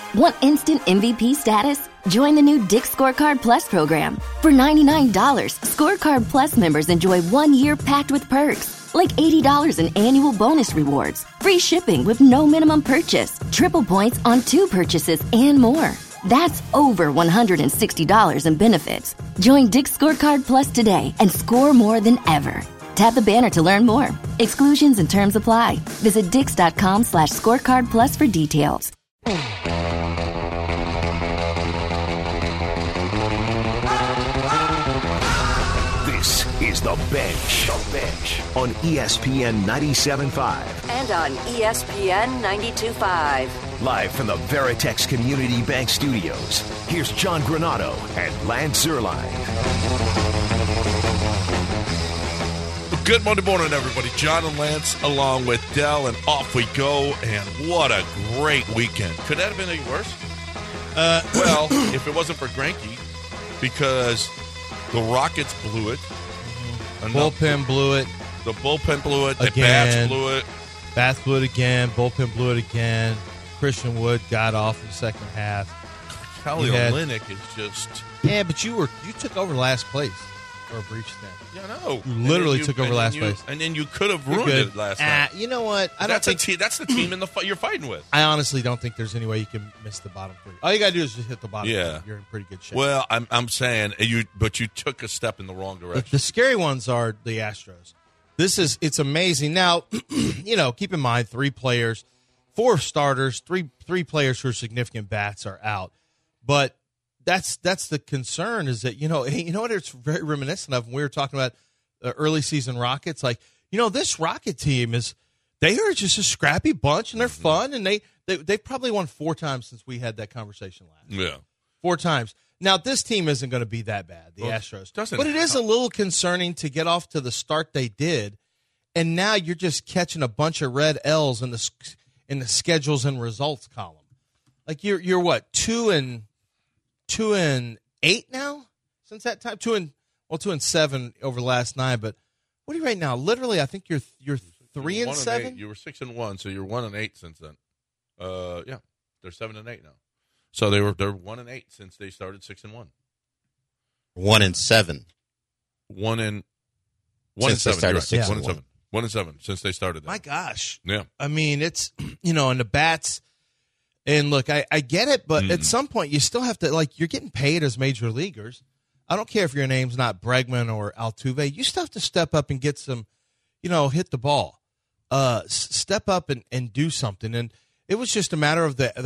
Want instant MVP status? Join the new Dick's Scorecard Plus program. For $99, Scorecard Plus members enjoy 1 year packed with perks, like $80 in annual bonus rewards, free shipping with no minimum purchase, triple points on 2 purchases, and more. That's over $160 in benefits. Join Dick's Scorecard Plus today and score more than ever. Tap the banner to learn more. Exclusions and terms apply. Visit dix.com/scorecard plus for details. This is The Bench on ESPN 97.5. And on ESPN 92.5. Live from the Veritex Community Bank Studios, here's John Granato and Lance Zierlein. Good Monday morning, everybody. John and Lance along with Dell, and off we go. And what a great weekend. Could that have been any worse? Well, if it wasn't for Greinke, because the Rockets blew it. Bullpen blew it. The bullpen blew it. The Again. Bats blew it. Bats blew it again. Bullpen blew it again. Christian Wood got off in the second half. Kelly Olynyk is just... Yeah, but you took over last place for a brief stint. Yeah, I know. You literally took over last place. And then you could have ruined it last night. You know what? That's the team you're fighting with. I honestly don't think there's any way you can miss the bottom 3. All you got to do is just hit the bottom 3. You're in pretty good shape. Well, I'm saying, but you took a step in the wrong direction. The scary ones are the Astros. It's amazing. Now, keep in mind 3 players, 4 starters, three players who are significant bats are out. But that's the concern is that, you know what it's very reminiscent of when we were talking about the early season Rockets. Like, this Rocket team they are just a scrappy bunch and they're fun, and they've probably won 4 times since we had that conversation last. Yeah. 4 times. Now, this team isn't going to be that bad, the Astros. But it is a little concerning to get off to the start they did, and now you're just catching a bunch of red L's in the schedules and results column. Like you're what, 2-8 now since that time? 2-7 over the last 9. But what are you right now? Literally, I think you're 3-7. You were 6-1, so you're 1-8 since then. Yeah, they're 7-8 now. So they're 1-8 since they started 6-1. 1-7. 1-7. Since they started 6-1. 1-7 since they started. My gosh. Yeah. I mean, it's and the bats. And look, I get it, but at some point you still have to, you're getting paid as major leaguers. I don't care if your name's not Bregman or Altuve. You still have to step up and get some, hit the ball. Step up and do something. And it was just a matter of the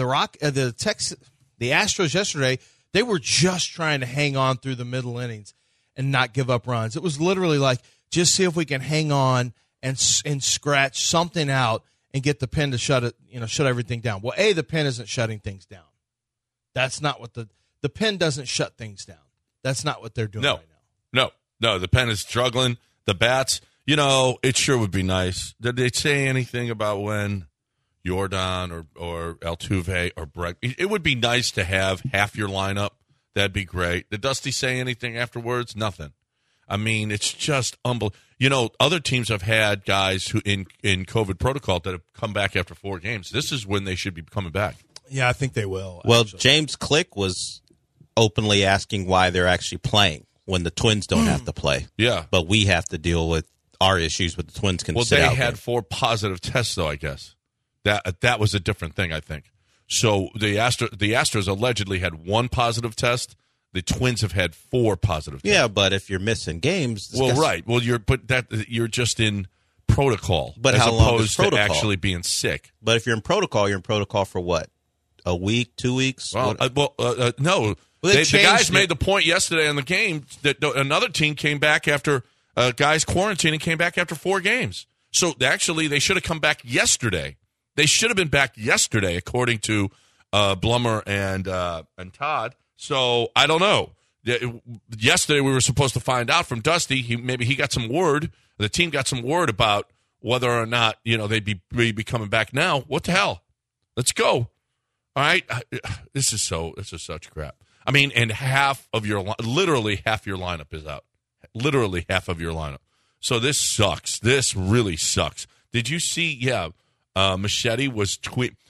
Astros yesterday. They were just trying to hang on through the middle innings and not give up runs. It was literally just see if we can hang on and scratch something out and get the pen to shut everything down. Well, the pen isn't shutting things down. That's not what the pen doesn't shut things down. That's not what they're doing right now. No, the pen is struggling. The bats, it sure would be nice. Did they say anything about when Jordan or Altuve or Bregman? It would be nice to have half your lineup. That'd be great. Did Dusty say anything afterwards? Nothing. I mean, it's just unbelievable. Other teams have had guys who in COVID protocol that have come back after 4 games. This is when they should be coming back. Yeah, I think they will. Well, actually. James Click was openly asking why they're actually playing when the Twins don't have to play. Yeah. But we have to deal with our issues with the Twins can sit out. Well, they had 4 positive tests, though, I guess. That was a different thing, I think. So the Astros allegedly had 1 positive test. The Twins have had 4 positive tests. Yeah, but if you're missing games, right. Well, you're just in protocol, but as how long opposed is protocol? To actually being sick. But if you're in protocol for what? A week, 2 weeks? Well, no. The guys made the point yesterday in the game that another team came back after guys quarantining came back after 4 games. So actually, they should have come back yesterday. They should have been back yesterday, according to Blummer and Todd. So I don't know. Yesterday we were supposed to find out from Dusty. Maybe he got some word. The team got some word about whether or not they'd be coming back now. What the hell? Let's go. All right. This is such crap. I mean, and literally half your lineup is out. Literally half of your lineup. So this sucks. This really sucks. Did you see? Yeah, Machete was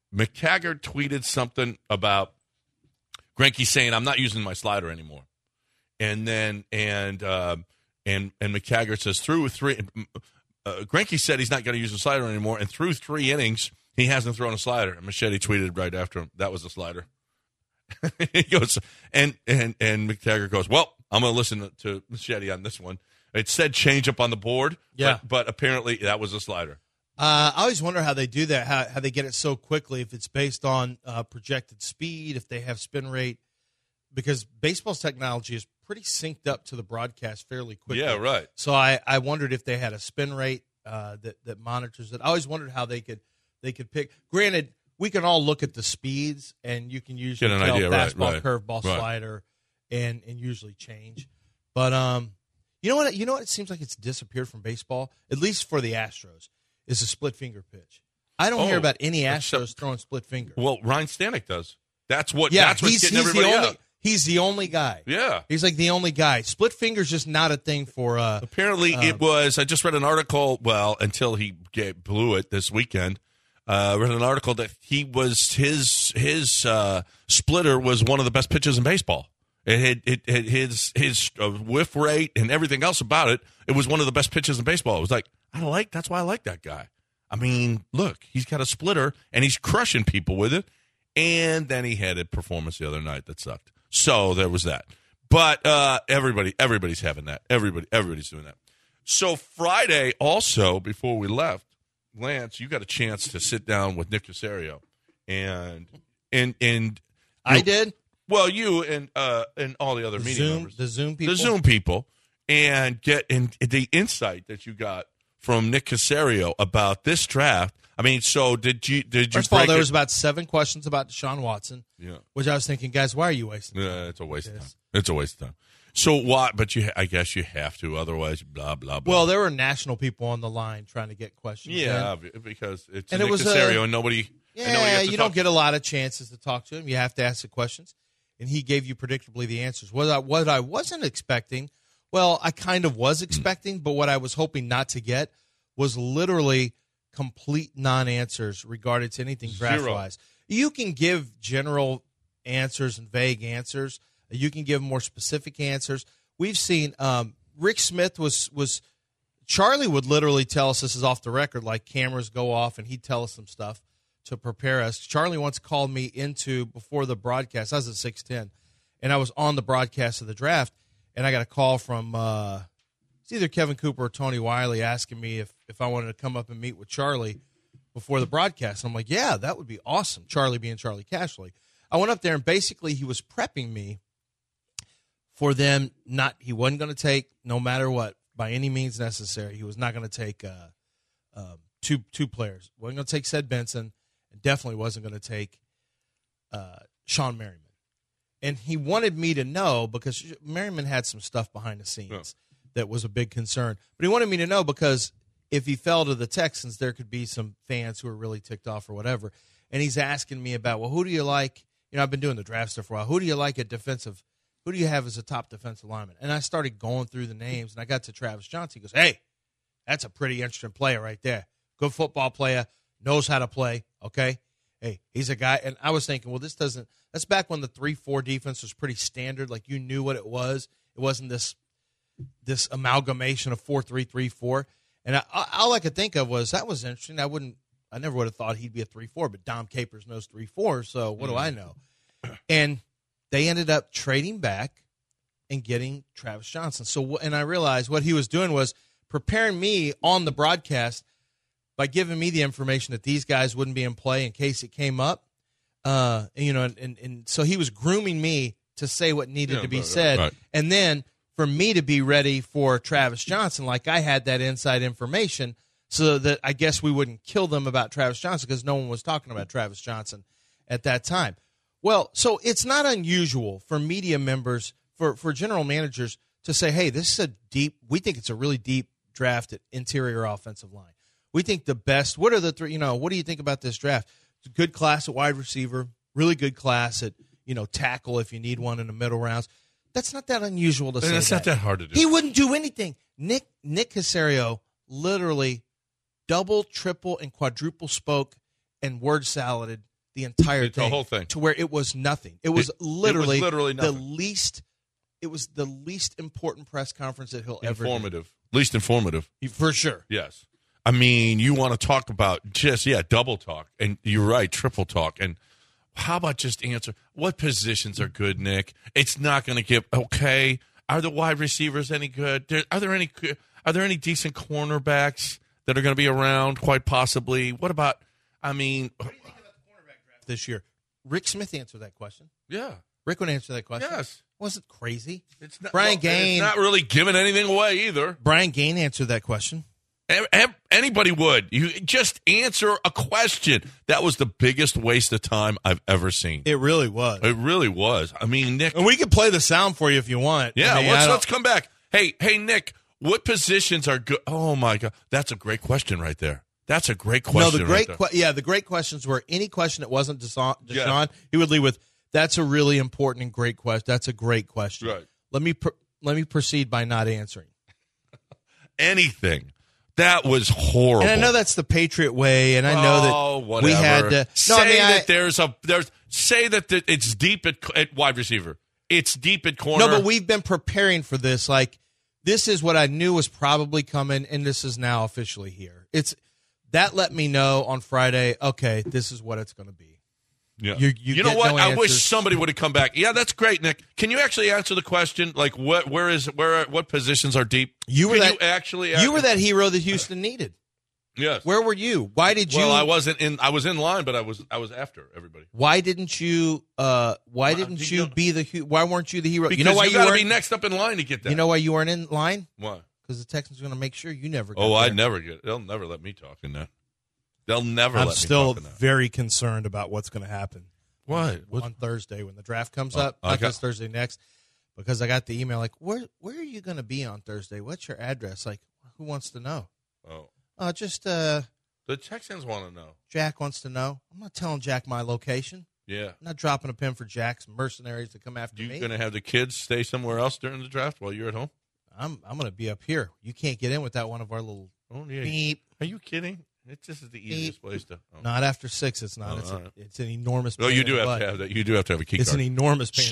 McTaggart tweeted something about Greinke saying, "I'm not using my slider anymore," and then McTaggart says through three. Greinke said he's not going to use the slider anymore, and through 3 innings, he hasn't thrown a slider. And Machete tweeted right after him, "That was a slider." He goes, and McTaggart goes, "Well, I'm going to listen to Machete on this one." It said change up on the board, but apparently that was a slider. I always wonder how they do that, how they get it so quickly, if it's based on projected speed, if they have spin rate, because baseball's technology is pretty synced up to the broadcast fairly quickly. Yeah, right. So I wondered if they had a spin rate that monitors it. I always wondered how they could pick. Granted, we can all look at the speeds, and you can usually tell idea, fastball, curveball, slider, and usually change. But you know what? It seems like it's disappeared from baseball, at least for the Astros, is a split finger pitch. I don't hear about any Astros throwing split finger. Well, Ryan Stanek does. That's what's getting everybody up. He's the only guy. Yeah. He's like the only guy. Split finger's just not a thing for apparently it was. I just read an article, until he blew it this weekend. Read an article that he was his splitter was one of the best pitches in baseball. It had his whiff rate and everything else about it. It was one of the best pitches in baseball. It was like, that's why I like that guy. I mean, look, he's got a splitter and he's crushing people with it. And then he had a performance the other night that sucked. So there was that. But everybody's having that. Everybody's doing that. So Friday also, before we left, Lance, you got a chance to sit down with Nick Caserio, and I did. Well, you and all the other media members, the Zoom people, and get the insight that you got from Nick Caserio about this draft. I mean, so did you? First of all, there was about 7 questions about Deshaun Watson. Yeah, which I was thinking, guys, why are you wasting time? Yeah, it's a waste of time. It's a waste of time. So what? But I guess you have to, otherwise, blah blah blah. Well, there were national people on the line trying to get questions. Yeah, because it's Nick Caserio and nobody. Yeah, you don't get a lot of chances to talk to him. You have to ask the questions, and he gave you predictably the answers. What I wasn't expecting, well, I kind of was expecting, but what I was hoping not to get was literally complete non-answers regarding to anything draft-wise. You can give general answers and vague answers. You can give more specific answers. We've seen Rick Smith was Charlie would literally tell us, this is off the record, like cameras go off and he'd tell us some stuff to prepare us. Charlie once called me before the broadcast. I was at 610, and I was on the broadcast of the draft, and I got a call from it's either Kevin Cooper or Tony Wiley asking me if I wanted to come up and meet with Charlie before the broadcast. I'm like, yeah, that would be awesome. Charlie being Charlie Cashley. I went up there, and basically he was prepping me for them. He wasn't going to take, no matter what, by any means necessary, he was not going to take two players. Wasn't going to take Ced Benson, and definitely wasn't going to take Sean Merriman. And he wanted me to know, because Merriman had some stuff behind the scenes that was a big concern. But he wanted me to know because if he fell to the Texans, there could be some fans who are really ticked off or whatever. And he's asking me about, well, who do you like? You know, I've been doing the draft stuff for a while. Who do you like at defensive? Who do you have as a top defensive lineman? And I started going through the names, and I got to Travis Johnson. He goes, hey, that's a pretty interesting player right there. Good football player, knows how to play, okay? Hey, he's a guy. And I was thinking, well, that's back when the 3-4 defense was pretty standard. Like, you knew what it was. It wasn't this amalgamation of 4-3-3-4. And all I could think of was, that was interesting. I never would have thought he'd be a 3-4, but Dom Capers knows 3-4, so what do I know? And they ended up trading back and getting Travis Johnson. And I realized what he was doing was preparing me on the broadcast by giving me the information that these guys wouldn't be in play in case it came up. And so he was grooming me to say what needed to be said. Right. And then for me to be ready for Travis Johnson, like I had that inside information so that I guess we wouldn't kill them about Travis Johnson because no one was talking about Travis Johnson at that time. Well, so it's not unusual for media members, for general managers to say, hey, this is we think it's a really deep draft at interior offensive line. We think the best, what are the three, what do you think about this draft? It's a good class at wide receiver, really good class at, tackle if you need one in the middle rounds. That's not that unusual to say. It's not that hard to do. He wouldn't do anything. Nick Caserio literally double, triple, and quadruple spoke and word saladed the entire thing. The whole thing. To where it was nothing. It was literally nothing. It was the least important press conference that he'll ever do. Informative. Least informative. For sure. Yes. I mean, you want to talk about double talk. And you're right, triple talk. And how about just answer? What positions are good, Nick? It's not going to give, okay. Are the wide receivers any good? Are there any decent cornerbacks that are going to be around, quite possibly? What about, I mean. What do you think about the cornerback draft this year? Rick Smith answered that question. Yeah. Rick would answer that question. Yes. Wasn't crazy. It's not, Brian Gaine. It's not really giving anything away either. Brian Gaine answered that question. Anybody would. You just answer a question. That was the biggest waste of time I've ever seen. It really was. It really was. I mean, Nick. And we can play the sound for you if you want. Yeah, I mean, let's come back. Hey, Nick, what positions are good? Oh, my God. That's a great question right there. That's a great question. No, the great questions were any question that wasn't Deshaun, he would lead with, that's a really important and great question. That's a great question. Right. Let me proceed by not answering. Anything. That was horrible. And I know that's the Patriot way, and I know that we had to say that it's deep at wide receiver. It's deep at corner. No, but we've been preparing for this. Like, this is what I knew was probably coming, and this is now officially here. That let me know on Friday, okay, this is what it's going to be. Yeah. You know what? I wish somebody would have come back. Yeah, that's great, Nick. Can you actually answer the question? Like, what positions are deep? You were that hero that Houston needed. Yes. Where were you? Why did you? Well, I was in line, but I was after everybody. Why didn't you? Why weren't you the hero? Because you know why you got to be next up in line to get that. You know why you weren't in line? Why? Because the Texans are going to make sure you never. I'd never get. They'll never let me talk in that. They'll never. I'm still very concerned about what's going to happen. What? On Thursday when the draft comes up? Not this Thursday, next. Because I got the email like, where are you going to be on Thursday? What's your address? Like, who wants to know? Just the Texans want to know. Jack wants to know. I'm not telling Jack my location. Yeah. I'm not dropping a pin for Jack's mercenaries to come after me. You going to have the kids stay somewhere else during the draft while you're at home? I'm going to be up here. You can't get in without one of our little beep. Are you kidding? This is the easiest place to. Not after 6. It's not. It's an enormous. No, you do have to have that. You do have to have a key card. It's an enormous pain.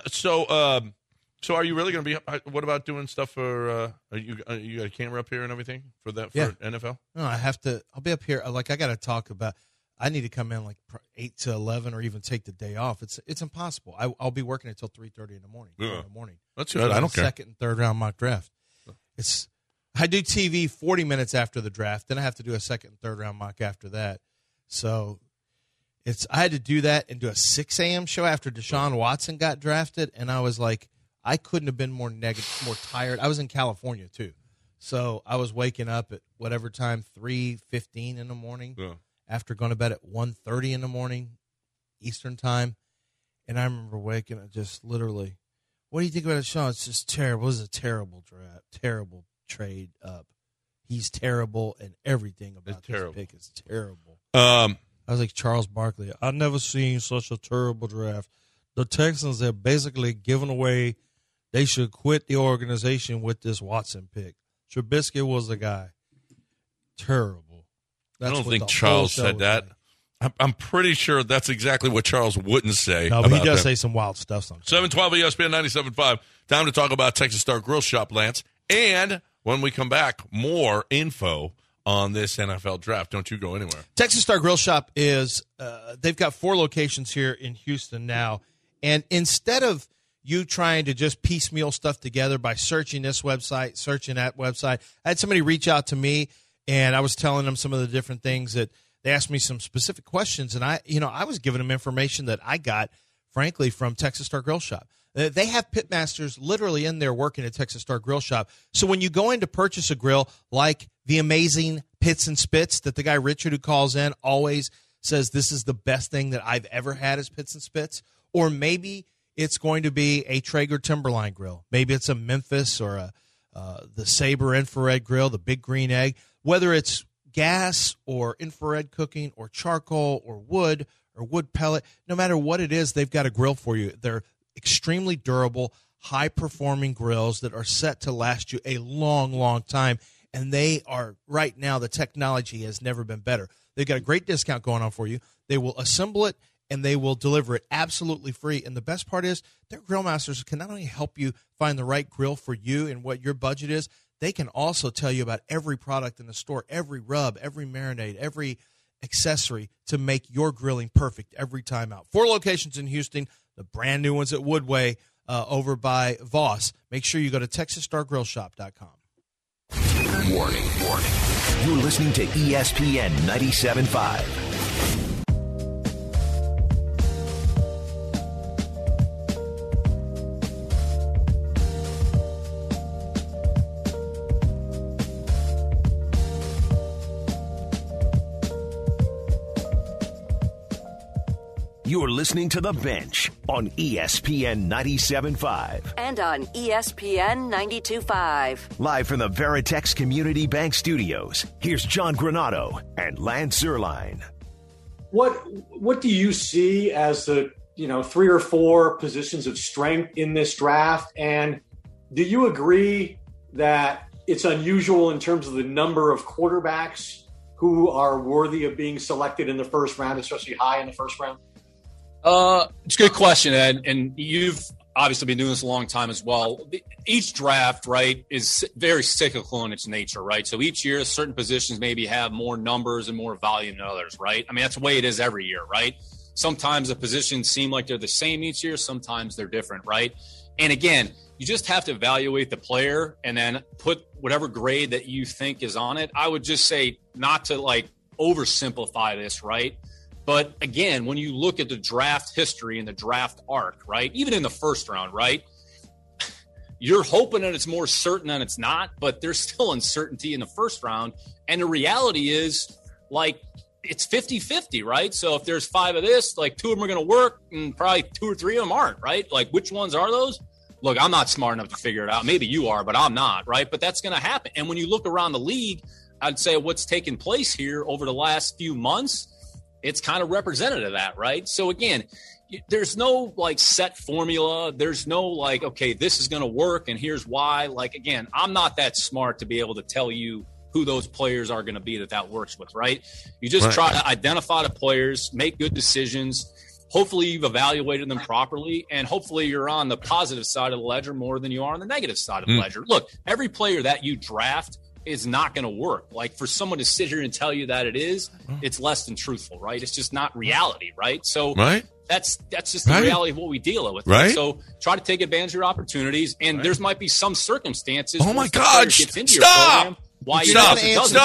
So are you really going to be? What about doing stuff for? You got a camera up here and everything for that for NFL? No, I have to. I'll be up here. Like I got to talk about. I need to come in like 8 to 11 or even take the day off. It's impossible. I'll be working until 3:30 in the morning. That's good. I don't care. Second and third round mock draft. I do TV 40 minutes after the draft. Then I have to do a second and third round mock after that. So I had to do that and do a 6 a.m. show after Deshaun Watson got drafted. And I was like, I couldn't have been more tired. I was in California too. So I was waking up at whatever time, 3:15 in the morning after going to bed at 1:30 in the morning Eastern time. And I remember waking up just literally, what do you think about Deshaun? It's just terrible. It was a terrible draft, terrible trade up. He's terrible, and everything about this pick is terrible. I was like Charles Barkley. I've never seen such a terrible draft. The Texans have basically given away. They should quit the organization with this Watson pick. Trubisky was the guy. Terrible. I don't think Charles said that. I'm pretty sure that's exactly what Charles wouldn't say. No, but he does say some wild stuff sometimes. 712 ESPN 97.5. Time to talk about Texas Star Grill Shop, Lance. And when we come back, more info on this NFL draft. Don't you go anywhere. Texas Star Grill Shop is, they've got 4 locations here in Houston now. And instead of you trying to just piecemeal stuff together by searching this website, searching that website, I had somebody reach out to me, and I was telling them some of the different things that they asked me some specific questions. And I was giving them information that I got, frankly, from Texas Star Grill Shop. They have pitmasters literally in there working at Texas Star Grill Shop. So when you go in to purchase a grill like the amazing Pits and Spits that the guy Richard who calls in always says this is the best thing that I've ever had is Pits and Spits, or maybe it's going to be a Traeger Timberline grill. Maybe it's a Memphis or the Sabre infrared grill, the Big Green Egg. Whether it's gas or infrared cooking or charcoal or wood pellet, no matter what it is, they've got a grill for you. They're extremely durable, high-performing grills that are set to last you a long, long time. And they are, right now, the technology has never been better. They've got a great discount going on for you. They will assemble it and they will deliver it absolutely free. And the best part is their grill masters can not only help you find the right grill for you and what your budget is, they can also tell you about every product in the store, every rub, every marinade, every accessory to make your grilling perfect every time out. 4 locations in Houston, the brand new ones at Woodway over by Voss. Make sure you go to TexasStarGrillShop.com. Warning. You're listening to ESPN 97.5. You're listening to The Bench on ESPN 97.5. And on ESPN 92.5. Live from the Veritex Community Bank Studios, here's John Granado and Lance Zierlein. What do you see as the 3 or 4 positions of strength in this draft? And do you agree that it's unusual in terms of the number of quarterbacks who are worthy of being selected in the first round, especially high in the first round? It's a good question, Ed, and you've obviously been doing this a long time as well. Each draft, right, is very cyclical in its nature, right? So each year, certain positions maybe have more numbers and more volume than others, right? I mean, that's the way it is every year, right? Sometimes the positions seem like they're the same each year. Sometimes they're different, right? And again, you just have to evaluate the player and then put whatever grade that you think is on it. I would just say not to oversimplify this, right? But again, when you look at the draft history and the draft arc, right, even in the first round, right, you're hoping that it's more certain than it's not, but there's still uncertainty in the first round. And the reality is, it's 50-50, right? So if there's 5 of this, 2 of them are going to work and probably 2 or 3 of them aren't, right? Which ones are those? Look, I'm not smart enough to figure it out. Maybe you are, but I'm not, right? But that's going to happen. And when you look around the league, I'd say what's taken place here over the last few months, it's kind of representative of that, right? So again, there's no set formula. There's no okay, this is going to work and here's why. Again, I'm not that smart to be able to tell you who those players are going to be that works with, right? You just try to identify the players, make good decisions. Hopefully you've evaluated them properly, and hopefully you're on the positive side of the ledger more than you are on the negative side of the ledger. Look, every player that you draft is not going to work. For someone to sit here and tell you that it is, it's less than truthful, right? It's just not reality, right? So that's just the reality of what we deal with. Right? So try to take advantage of your opportunities, and there might be some circumstances. Oh my God! Stop! Stop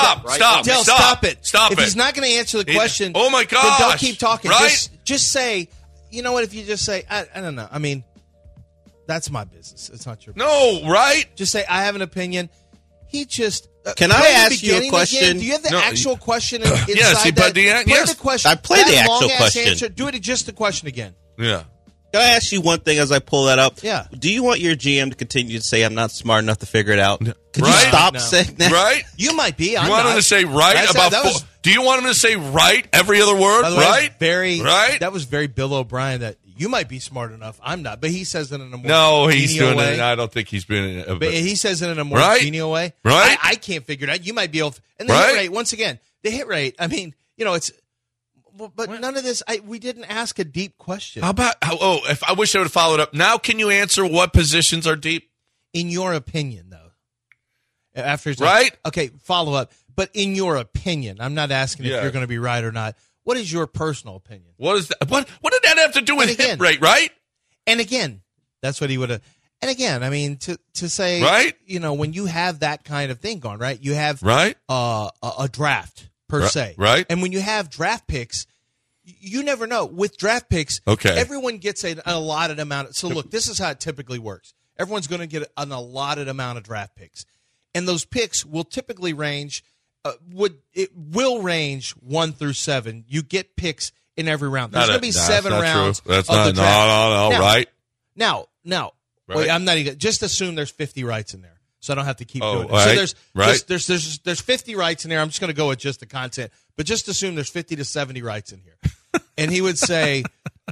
it! If he's not going to answer the question, oh my God! Then don't keep talking. Right? Just say, you know what? If you just say, I don't know. I mean, that's my business. It's not your business. No, right? Just say, I have an opinion. He just can I ask you a question? Again? Do you have the actual question inside yes, that? Yes, the question. I play the actual question. Answer. Do it just the question again. Yeah. Can I ask you one thing as I pull that up? Yeah. Do you want your GM to continue to say I'm not smart enough to figure it out? Could you stop saying that? Right? You might be. You want him to say right about do you want him to say right every other word? Right? That was very Bill O'Brien that you might be smart enough. I'm not. But he says it in a more he's doing way. it. I don't think he's been but he says it in a more genial way. Right? I can't figure it out. You might be able to. And the hit rate, once again, I mean, it's but none of this, we didn't ask a deep question. How about, if I wish I would have followed up. Now can you answer what positions are deep? In your opinion, though. After right? Okay, follow up. But in your opinion, I'm not asking if you're going to be right or not. What is your personal opinion? What is that? What did that have to do with hit rate, right? And again, that's what he would have. And again, I mean, to say, right? When you have that kind of thing going, right? You have a draft per se, right? And when you have draft picks, you never know. With draft picks, everyone gets an allotted amount. So look, this is how it typically works. Everyone's going to get an allotted amount of draft picks, and those picks will typically range. It will range 1 through 7. You get picks in every round. There's going to be 7 rounds. True. That's not. No. Right. Now. Wait, I'm not even. Just assume there's 50 rights in there, so I don't have to keep doing it. Right. So there's 50 rights in there. I'm just going to go with just the content, but just assume there's 50 to 70 rights in here. And he would say,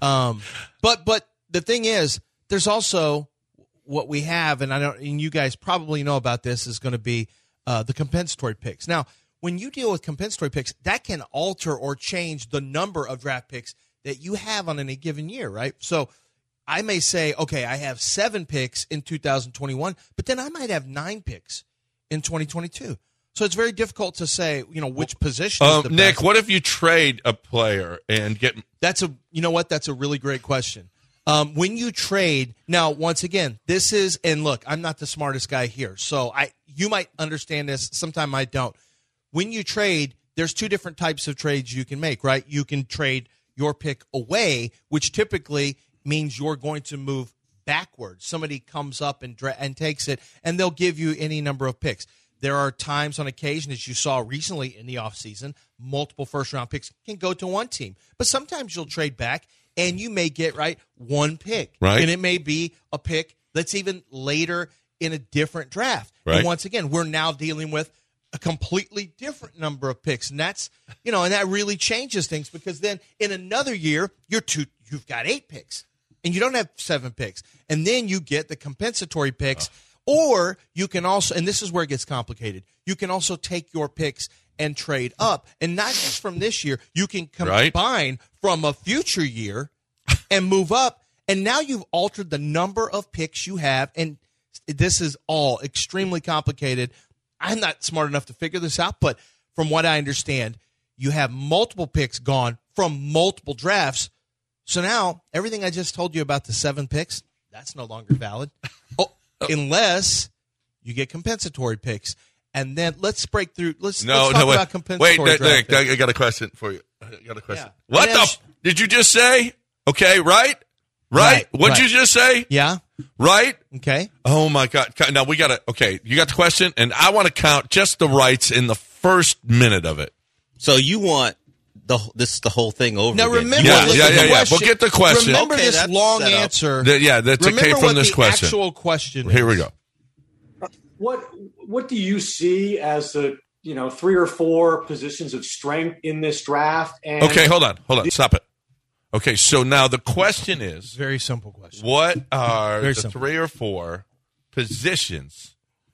but the thing is, there's also what we have, and you guys probably know about this, is going to be the compensatory picks. Now, when you deal with compensatory picks, that can alter or change the number of draft picks that you have on any given year, right? So I may say, okay, I have 7 picks in 2021, but then I might have 9 picks in 2022. So it's very difficult to say, which position is the Nick, best. what if you trade a player and get – That's a really great question. When you trade, now, once again, this is – and look, I'm not the smartest guy here, so you might understand this. Sometimes I don't. When you trade, there's 2 different types of trades you can make, right? You can trade your pick away, which typically means you're going to move backwards. Somebody comes up and takes it, and they'll give you any number of picks. There are times on occasion, as you saw recently in the offseason, multiple first-round picks can go to one team. But sometimes you'll trade back, and you may get, 1 pick. Right. And it may be a pick that's even later in a different draft. Right. And once again, we're now dealing with a completely different number of picks. And that's, and that really changes things, because then in another year, you've got 8 picks, and you don't have 7 picks. And then you get the compensatory picks. Or you can also, and this is where it gets complicated, you can also take your picks and trade up. And not just from this year, you can combine from a future year and move up. And now you've altered the number of picks you have. And this is all extremely complicated. I'm not smart enough to figure this out, but from what I understand, you have multiple picks gone from multiple drafts. So now everything I just told you about the 7 picks, that's no longer valid. Unless you get compensatory picks. And then let's break through. Let's talk about compensatory Wait, draft I got a question for you. Yeah. What did you just say? Okay, right? What'd you just say? Yeah. Right? Okay. Oh, my God. Now, we got to – okay, you got the question? And I want to count just the rights in the first minute of it. So you want the whole thing over now, again. remember, Yeah. We'll get the question. Remember this long answer. That came from this question. Actual question. Here we go. What do you see as the 3 or 4 positions of strength in this draft? And okay, hold on, stop it. Okay, so now the question is very simple question. What are the 3 or 4 positions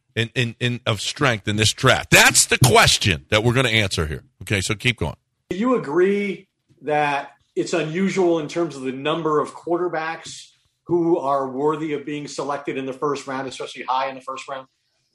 in of strength in this draft? That's the question that we're going to answer here. Okay, so keep going. Do you agree that it's unusual in terms of the number of quarterbacks who are worthy of being selected in the first round, especially high in the first round?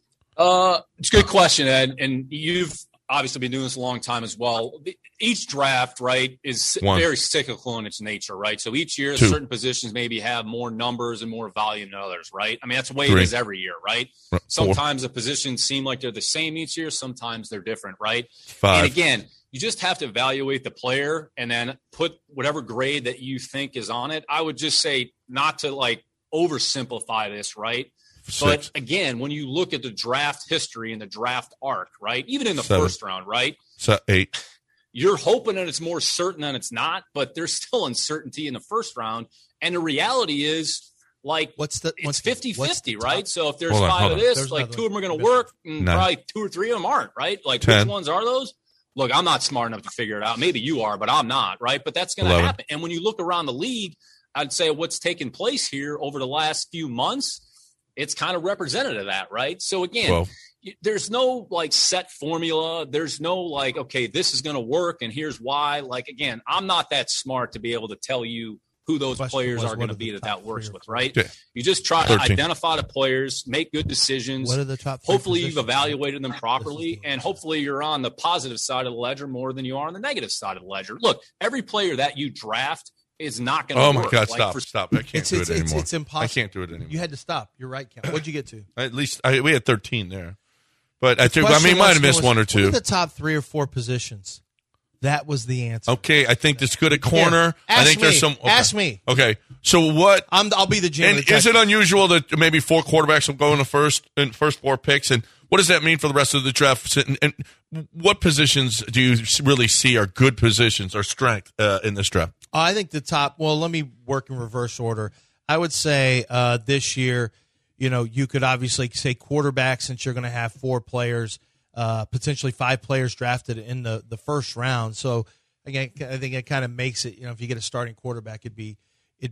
It's a good question, Ed, and you've obviously been doing this a long time as well. Each draft, right, is very cyclical in its nature, right? So each year, certain positions maybe have more numbers and more volume than others, right? I mean, that's the way it is every year, right? Sometimes the positions seem like they're the same each year. Sometimes they're different, right? 5. And again, you just have to evaluate the player and then put whatever grade that you think is on it. I would just say not to oversimplify this, right? 6. But again, when you look at the draft history and the draft arc, right, even in the 7. first round, right, 8. You're hoping that it's more certain than it's not, but there's still uncertainty in the first round. And the reality is, it's 50-50, right? So if there's 5 of this, 2 of them are going to work, and 9. probably 2 or 3 of them aren't, right? 10. Which ones are those? Look, I'm not smart enough to figure it out. Maybe you are, but I'm not, right? But that's going to happen. And when you look around the league, I'd say what's taken place here over the last few months, it's kind of representative of that, right? So again, there's no set formula. There's no okay, this is going to work and here's why. Again, I'm not that smart to be able to tell you who those players are going to be that works with, right? Okay. You just try to identify the players, make good decisions. What are the top 3 hopefully you've evaluated them properly, and hopefully you're on the positive side of the ledger more than you are on the negative side of the ledger. Look, every player that you draft is not going to work. Oh, my God, stop. I can't do it anymore. It's impossible. I can't do it anymore. You had to stop. You're right, Ken. What'd you get to? At least we had 13 there. But I might have missed 1 or 2. What are the top 3 or 4 positions? That was the answer. Okay, I think that's good at corner. I think there's some. Okay. Ask me. Okay, so what? I'll be the general. And is it unusual that maybe 4 quarterbacks will go in the first 4 picks? And what does that mean for the rest of the draft? And what positions do you really see are good positions or strength in this draft? I think the top. Well, let me work in reverse order. I would say this year, you could obviously say quarterback, since you're going to have 4 players. Potentially 5 players drafted in the first round. So again, I think it kind of makes it, if you get a starting quarterback, it'd be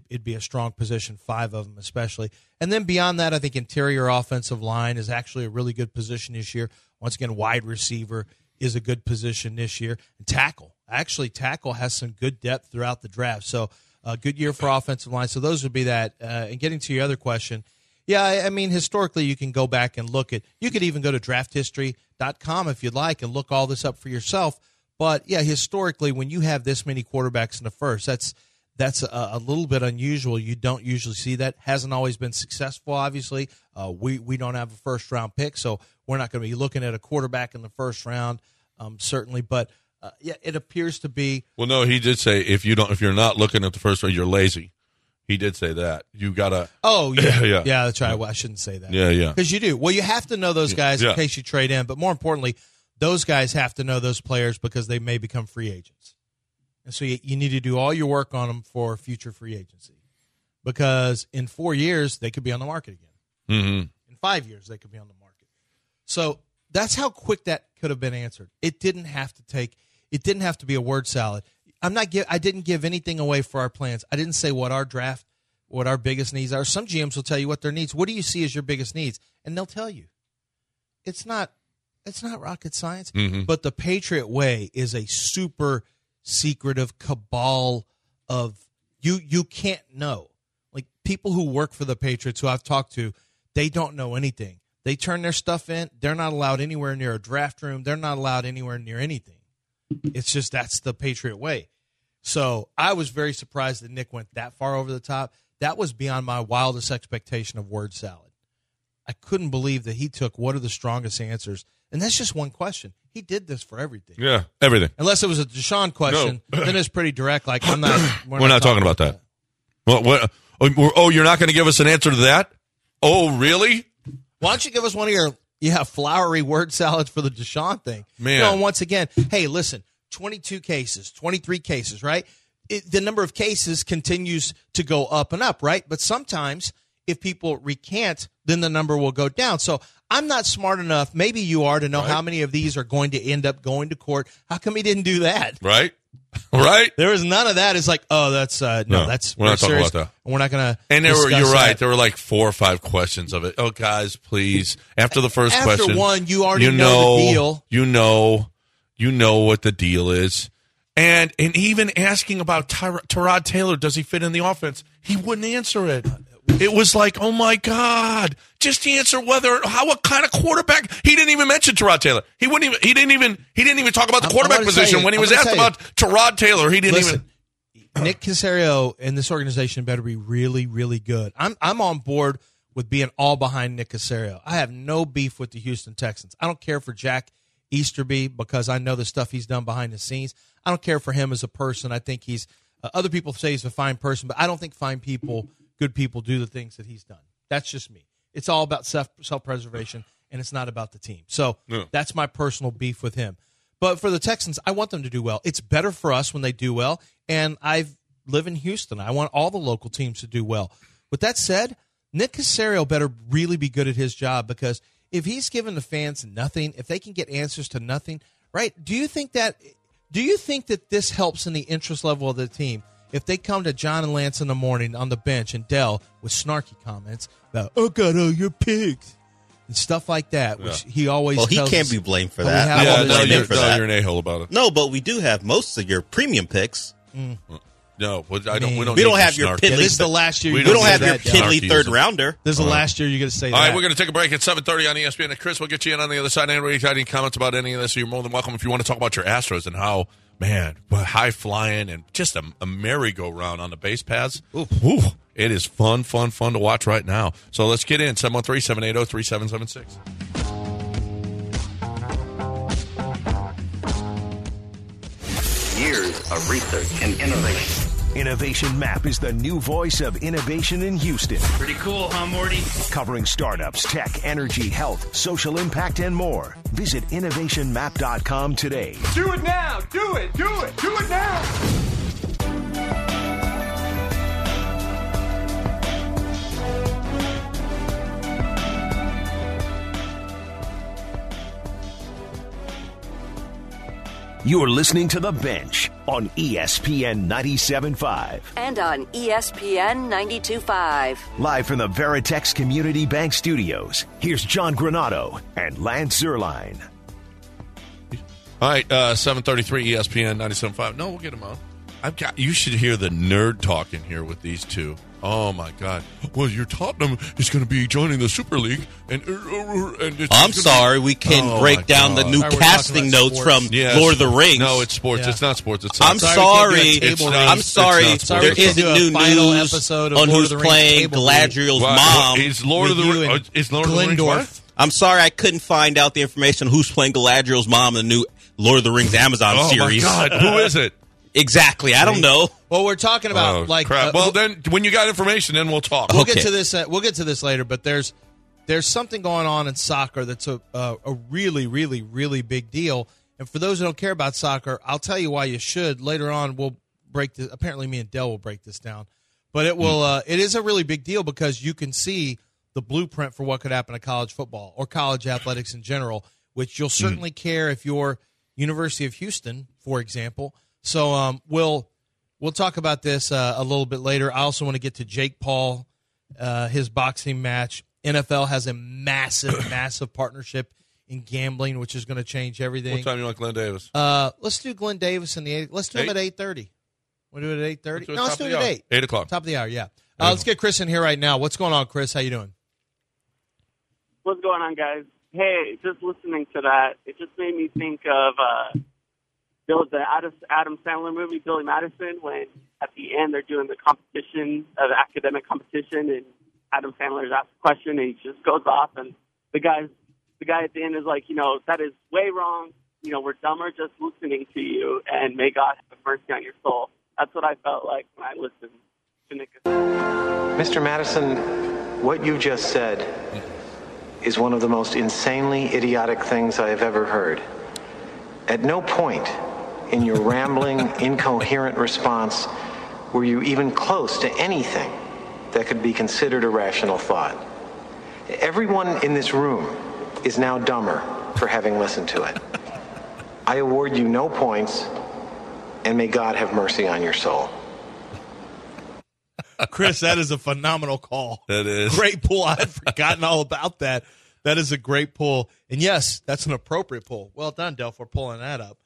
a strong position, 5 of them especially. And then beyond that, I think interior offensive line is actually a really good position this year. Once again, wide receiver is a good position this year. And tackle Actually, tackle has some good depth throughout the draft. So a good year for offensive line. So those would be that. And getting to your other question, yeah, I mean, historically, you can go back and look at – you could even go to drafthistory.com if you'd like and look all this up for yourself. But, yeah, historically, when you have this many quarterbacks in the first, that's a little bit unusual. You don't usually see that. Hasn't always been successful, obviously. We don't have a first-round pick, so we're not going to be looking at a quarterback in the first round, certainly. But, yeah, it appears to be – Well, no, he did say if you're not looking at the first round, you're lazy. He did say that. You got to – Oh, yeah. Yeah. Yeah, that's right. Well, I shouldn't say that. Yeah. Because you do. Well, you have to know those guys in case you trade in. But more importantly, those guys have to know those players because they may become free agents. And so you need to do all your work on them for future free agency. Because in 4 years, they could be on the market again. Mm-hmm. In 5 years, they could be on the market. So that's how quick that could have been answered. It didn't have to be a word salad. I didn't give anything away for our plans. I didn't say what our biggest needs are. Some GMs will tell you what their needs. What do you see as your biggest needs? And they'll tell you. It's not rocket science. Mm-hmm. But the Patriot way is a super secretive cabal of you can't know. Like people who work for the Patriots who I've talked to, they don't know anything. They turn their stuff in. They're not allowed anywhere near a draft room. They're not allowed anywhere near anything. It's just that's the Patriot way. So I was very surprised that Nick went that far over the top. That was beyond my wildest expectation of word salad. I couldn't believe that he took what are the strongest answers. And that's just one question. He did this for everything. Yeah, everything. Unless it was a Deshaun question, then it's pretty direct. Like we're not talking about that. What? Oh, you're not going to give us an answer to that? Oh, really? Why don't you give us one of your flowery word salads for the Deshaun thing? Man. And once again, hey, listen, 22 cases, 23 cases, right? The number of cases continues to go up and up, right? But sometimes if people recant, then the number will go down. So I'm not smart enough, maybe you are, to know how many of these are going to end up going to court. How come he didn't do that? Right. Right. There was none of that. It's like, oh, that's we're not talking serious. about that. We're not going to. And you're right. There were like 4 or 5 questions of it. Oh, guys, please. After the first question, after one, you already know the deal. You know what the deal is. And even asking about Tyrod Taylor, does he fit in the offense? He wouldn't answer it. It was like, oh my God! Just answer what kind of quarterback. He didn't even mention Tyrod Taylor. He didn't even talk about the quarterback position when he was asked about Tyrod Taylor. He didn't even. Nick Caserio and this organization better be really, really good. I'm on board with being all behind Nick Caserio. I have no beef with the Houston Texans. I don't care for Jack Easterby because I know the stuff he's done behind the scenes. I don't care for him as a person. I think he's other people say he's a fine person, but I don't think good people do the things that he's done. That's just me. It's all about self-preservation, and it's not about the team. So That's my personal beef with him. But for the Texans, I want them to do well. It's better for us when they do well, and I live in Houston. I want all the local teams to do well. With that said, Nick Caserio better really be good at his job because if he's giving the fans nothing, if they can get answers to nothing, right? Do you think that this helps in the interest level of the team? If they come to John and Lance in the morning on the bench and Dell with snarky comments about, oh, God, you're pigs, and stuff like that, which he always tells he can't us, be blamed for that. You're an a-hole about it. No, but we do have most of your premium picks. No, we don't have your piddly. This is the last year. We don't have your piddly third rounder. This is the last year you're going to say that. All right, we're going to take a break at 7:30 on ESPN. And Chris, we'll get you in on the other side. Any comments about any of this? You're more than welcome if you want to talk about your Astros and how. Man, high flying and just a merry-go-round on the base paths. Ooh, it is fun to watch right now. So let's get in. 713-780-3776. Years of research and innovation. Innovation Map is the new voice of innovation in Houston. Pretty cool, huh, Morty? Covering startups, tech, energy, health, social impact, and more. Visit innovationmap.com today. Do it now! Do it! Do it! Do it now! You're listening to The Bench on ESPN 97.5. And on ESPN 92.5. Live from the Veritex Community Bank Studios, here's John Granado and Lance Zierlein. All right, 733 ESPN 97.5. No, we'll get him on. You should hear the nerd talk in here with these two. Oh, my God. Well, your Tottenham is going to be joining the Super League. I'm sorry. We can break down the new casting notes from Lord of the Rings. No, it's sports. Yeah. It's not sports. It's I'm sorry. I'm sorry. There isn't new news episode on who's playing Galadriel's mom. Is Lord of the Rings? Is Lord of the Rings what? I'm sorry. I couldn't find out the information on who's playing Galadriel's mom in the new Lord of the Rings Amazon series. Oh, my God. Who is it? Exactly. I don't know. Well, we're talking about crap. Well, then when you got information, then we'll talk. We'll get to this. We'll get to this later. But there's something going on in soccer that's a really, really, really big deal. And for those who don't care about soccer, I'll tell you why you should. Later on, we'll break this. Apparently, me and Dell will break this down. But it will. It is a really big deal because you can see the blueprint for what could happen to college football or college athletics in general, which you'll certainly care if you're University of Houston, for example. So we'll talk about this a little bit later. I also want to get to Jake Paul, his boxing match. NFL has a massive, massive partnership in gambling, which is going to change everything. What time you want Glenn Davis? Let's do Glenn Davis in the 8. Let's do him at 8:30. Want to do it at 8:30? No, let's do it at 8. 8 o'clock. Top of the hour, yeah. Let's get Chris in here right now. What's going on, Chris? How you doing? What's going on, guys? Hey, just listening to that, it just made me think of the Adam Sandler movie, Billy Madison, when at the end they're doing the competition, the academic competition, and Adam Sandler's asked a question, and he just goes off, and the guy at the end is like, that is way wrong. We're dumber just listening to you, and may God have mercy on your soul. That's what I felt like when I listened to Nick. Mr. Madison, what you just said is one of the most insanely idiotic things I have ever heard. At no point in your rambling, incoherent response were you even close to anything that could be considered a rational thought. Everyone in this room is now dumber for having listened to it. I award you no points, and may God have mercy on your soul. Chris, that is a phenomenal call. That is. Great pull. I had forgotten all about that. That is a great pull. And, yes, that's an appropriate pull. Well done, Del, for pulling that up.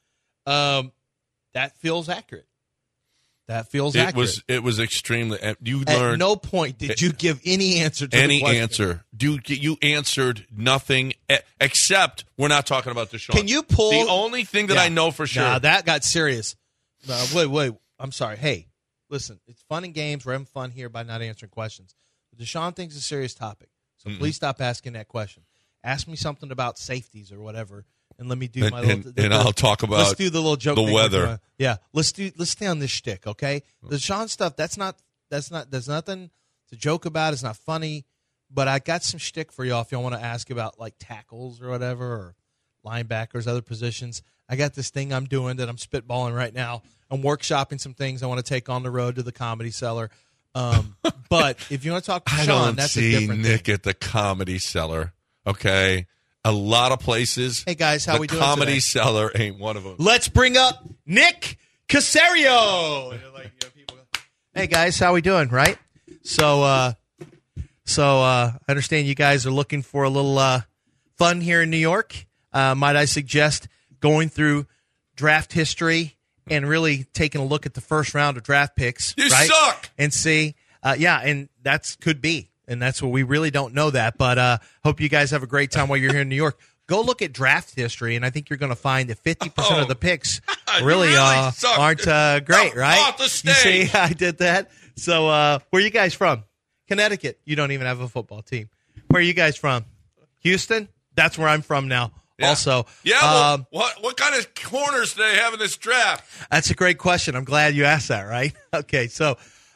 That feels accurate. That feels accurate. It was extremely. You At learned. no point did you give any answer to any the question. answer. You answered nothing except we're not talking about Deshaun. Can you pull? The only thing that I know for sure. Nah, that got serious. Wait. I'm sorry. Hey, listen. It's fun and games. We're having fun here by not answering questions. The Deshaun thing's a serious topic, so please stop asking that question. Ask me something about safeties or whatever. And let me do my little. And I'll talk about. Let's do the little joke. The weather. Yeah, let's stay on this shtick, okay? The Sean stuff. There's nothing to joke about. It's not funny, but I got some shtick for y'all if y'all want to ask about like tackles or whatever, or linebackers, other positions. I got this thing I'm doing that I'm spitballing right now. I'm workshopping some things I want to take on the road to the Comedy Cellar. But if you want to talk to Sean, that's a different Nick thing. at the Comedy Cellar. Okay. A lot of places. Hey, guys, how we doing today? The Comedy today? Cellar ain't one of them. Let's bring up Nick Caserio. Hey, guys, how we doing, right? So I understand you guys are looking for a little fun here in New York. Might I suggest going through draft history and really taking a look at the first round of draft picks. You right? suck! And see, and that could be. And that's what we really don't know that. But hope you guys have a great time while you're here in New York. Go look at draft history, and I think you're going to find that 50% of the picks really aren't great, right? Off the stage. You see, I did that. So where are you guys from? Connecticut. You don't even have a football team. Where are you guys from? Houston? That's where I'm from now. Yeah. Also, well, what kind of corners do they have in this draft? That's a great question. I'm glad you asked that, right? Okay, so,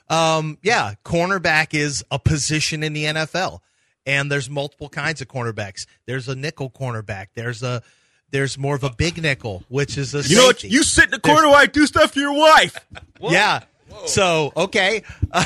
cornerback is a position in the NFL, and there's multiple kinds of cornerbacks. There's a nickel cornerback. There's more of a big nickel, which is a safety. You know what? You sit in the corner while I do stuff to your wife. Yeah. Whoa. So, okay.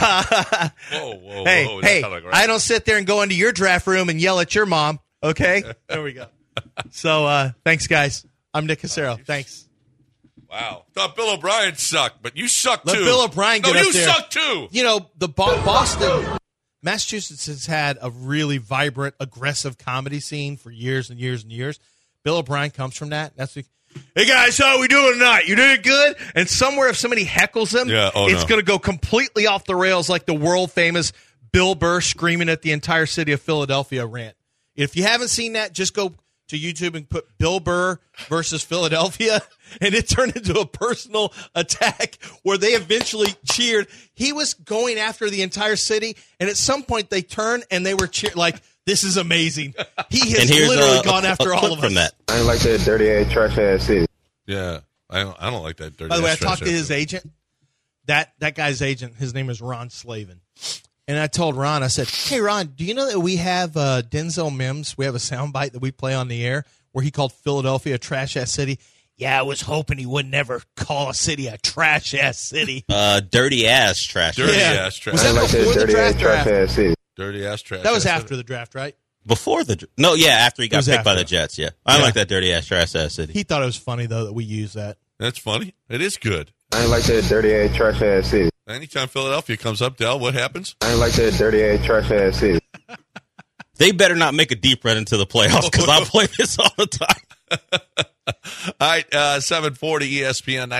Whoa. Hey, I don't sit there and go into your draft room and yell at your mom, okay? There we go. So, thanks, guys. I'm Nick Caserio. Thanks. Wow. Thought Bill O'Brien sucked, but you suck too. Let Bill O'Brien get up there. You suck too. You know, the Boston, Massachusetts has had a really vibrant, aggressive comedy scene for years and years and years. Bill O'Brien comes from that. Hey guys, how we doing tonight? You doing good? And somewhere if somebody heckles him, it's going to go completely off the rails like the world famous Bill Burr screaming at the entire city of Philadelphia rant. If you haven't seen that, just go to YouTube and put Bill Burr versus Philadelphia, and it turned into a personal attack where they eventually cheered. He was going after the entire city, and at some point they turned and they were cheering like, this is amazing. He has literally gone after all of us. That. I ain't like that dirty-ass, trash-ass city. Yeah, I don't like that dirty. By the way, I talked to his agent. That guy's agent, his name is Ron Slavin. And I told Ron, I said, hey, Ron, do you know that we have Denzel Mims? We have a soundbite that we play on the air where he called Philadelphia a trash-ass city. Yeah, I was hoping he would never call a city a trash-ass city. Dirty-ass trash. Dirty-ass trash. Was that before the draft? City. Dirty-ass trash. That was after the draft, right? Before the after he got picked by the Jets, yeah. I like that dirty-ass trash-ass city. He thought it was funny, though, that we use that. That's funny. It is good. I ain't like that dirty-ass, trash-ass city. Anytime Philadelphia comes up, Dell, what happens? I ain't like that dirty-ass, trash-ass city. They better not make a deep run into the playoffs because I play this all the time. All right, 740 ESPN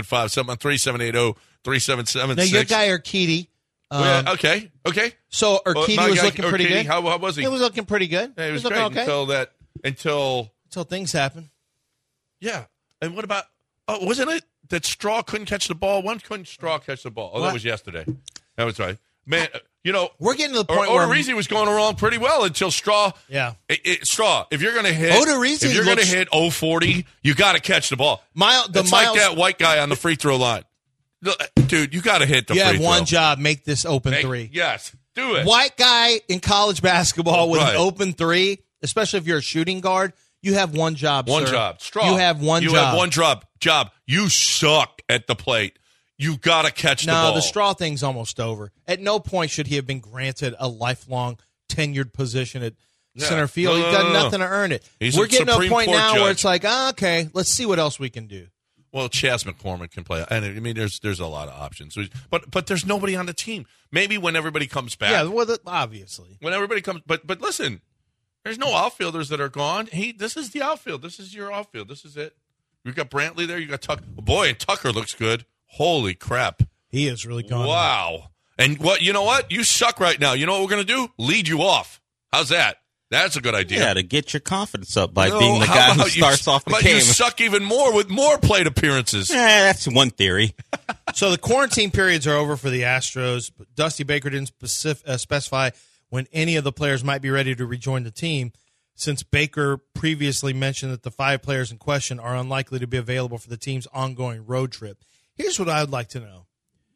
97.5, 713-780-3776. Now, your guy, Urquidy. Okay. So, Urquidy was looking pretty good. How was he? He was looking pretty good. Yeah, he was looking great okay. until things happen. Yeah. And what about, wasn't it that Straw couldn't catch the ball? When couldn't Straw catch the ball? That was yesterday. That was right. Man, we're getting to the point where Odorizzi was going along pretty well until Straw. Yeah. Straw, if you're going to hit Odorizzi if you're going to hit 0-40, you got to catch the ball. It's like that white guy on the free throw line. Dude, you got to hit the free throw. You have one job, make this open three. Yes, do it. White guy in college basketball with an open three, especially if you're a shooting guard, you have one job, One sir. job. Straw. You have one job. You have one job. You suck at the plate. You got to catch the ball. No, the Straw thing's almost over. At no point should he have been granted a lifelong tenured position at center field. He's done nothing to earn it. We're getting to a point now where it's like, okay, let's see what else we can do. Well, Chas McCormick can play, and I mean, there's a lot of options, but there's nobody on the team. Maybe when everybody comes back, yeah, well, obviously, when everybody comes, but listen, there's no outfielders that are gone. This is the outfield. This is your outfield. This is it. You got Brantley there. You got Tucker. Boy, and Tucker looks good. Holy crap, he is really gone. Wow. And you know what? You suck right now. You know what we're gonna do? Lead you off. How's that? That's a good idea. Yeah, to get your confidence up by being the guy who starts off the game. You suck even more with more plate appearances. That's one theory. So the quarantine periods are over for the Astros. But Dusty Baker didn't specify when any of the players might be ready to rejoin the team, since Baker previously mentioned that the 5 players in question are unlikely to be available for the team's ongoing road trip. Here's what I would like to know.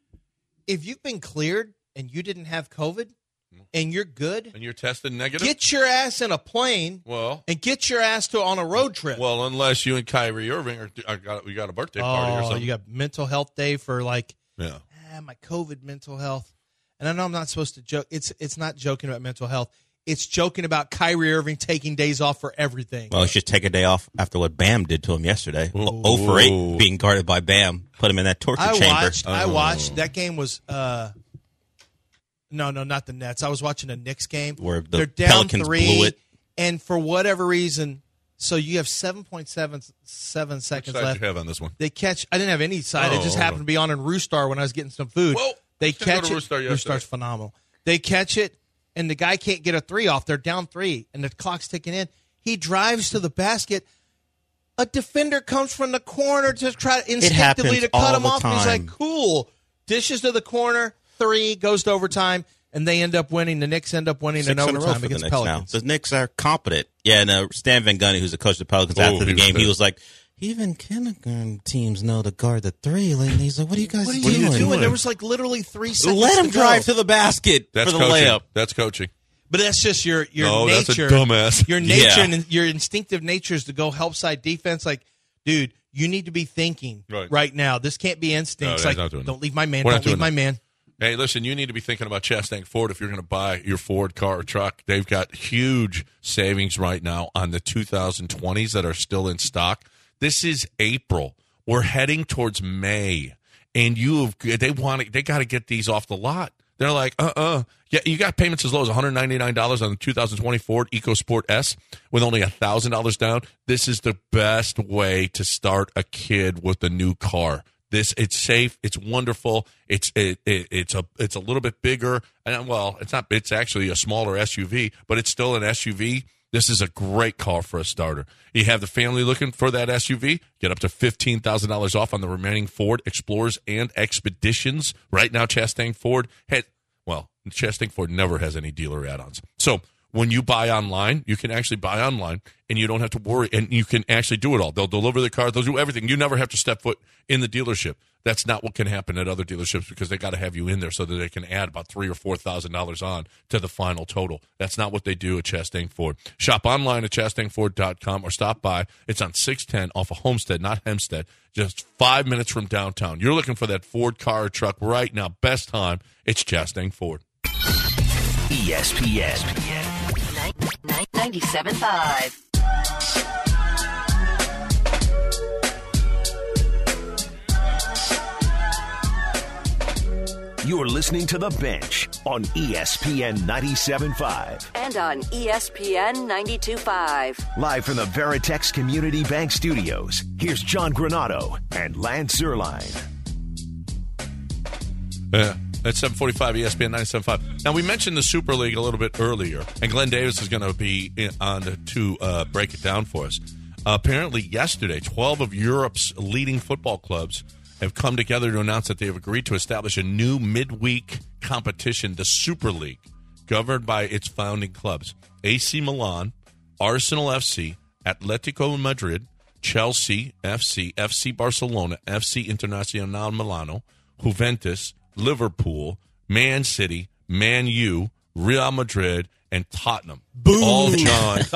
If you've been cleared and you didn't have COVID, and you're good, and you're tested negative, get your ass in a plane. And get your ass on a road trip. Well, unless you and Kyrie Irving we got a birthday party or something. You got mental health day for my COVID mental health. And I know I'm not supposed to joke. It's not joking about mental health. It's joking about Kyrie Irving taking days off for everything. Well, he should take a day off after what Bam did to him yesterday. 0 for 8 being guarded by Bam. Put him in that torture chamber. I watched. That game was No, not the Nets. I was watching a Knicks game. Where they're down Pelicans 3, blew it. And for whatever reason, so you have 7.77 seconds left. Which side do you have on this one? They catch. I didn't have any side. It just happened to be on in Roostar when I was getting some food. Well, they catch it. Roostar's phenomenal. They catch it, and the guy can't get a 3 off. They're down 3, and the clock's ticking in. He drives to the basket. A defender comes from the corner to try instinctively to cut him off. He's like, cool. Dishes to the corner. 3 goes to overtime, and they end up winning. The Knicks end up winning in overtime against the Pelicans. The Knicks are competent. Yeah, and Stan Van Gundy, who's the coach of the Pelicans, after the game, he was like, even kindergarten teams know to guard the 3. And he's like, what are you guys doing? There was like literally 3 seconds. Let him drive to the basket for the layup. That's coaching. But that's just your nature. That's a dumbass. Your nature and your instinctive nature is to go help side defense. Like, dude, you need to be thinking right now. This can't be instinct. Don't leave my man. Don't leave my man. Hey, listen, you need to be thinking about Chastang Ford if you're going to buy your Ford car or truck. They've got huge savings right now on the 2020s that are still in stock. This is April. We're heading towards May, and they got to get these off the lot. They're like, Yeah, you got payments as low as $199 on the 2020 Ford EcoSport S with only $1,000 down. This is the best way to start a kid with a new car. It's safe, it's wonderful, it's a little bit bigger, and it's not. It's actually a smaller SUV, but it's still an SUV. This is a great car for a starter. You have the family looking for that SUV, get up to $15,000 off on the remaining Ford Explorers and Expeditions. Right now, Chastang Ford never has any dealer add-ons. So when you buy online, you can actually buy online, and you don't have to worry, and you can actually do it all. They'll deliver the car. They'll do everything. You never have to step foot in the dealership. That's not what can happen at other dealerships because they got to have you in there so that they can add about $3,000 or $4,000 on to the final total. That's not what they do at Chastang Ford. Shop online at ChastangFord.com or stop by. It's on 610 off of Homestead, not Hempstead, just 5 minutes from downtown. You're looking for that Ford car or truck right now. Best time, it's Chastang Ford. ESPN 97.5. You're listening to The Bench on ESPN 97.5. And on ESPN 92.5. Live from the Veritex Community Bank Studios, here's John Granato and Lance Zierlein. That's 745 ESPN 97.5. Now, we mentioned the Super League a little bit earlier, and Glenn Davis is going to be on to break it down for us. Apparently, yesterday, 12 of Europe's leading football clubs have come together to announce that they have agreed to establish a new midweek competition, the Super League, governed by its founding clubs. AC Milan, Arsenal FC, Atletico Madrid, Chelsea FC, FC Barcelona, FC Internazionale Milano, Juventus, Liverpool, Man City, Man U, Real Madrid, and Tottenham. Boom. All joined